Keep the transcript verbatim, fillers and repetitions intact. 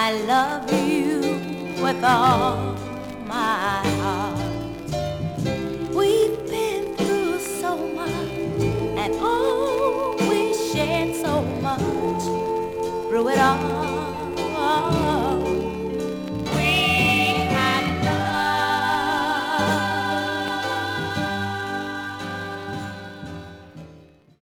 I love you with all my heart. We've been through so much, and oh, we shared so much through it all.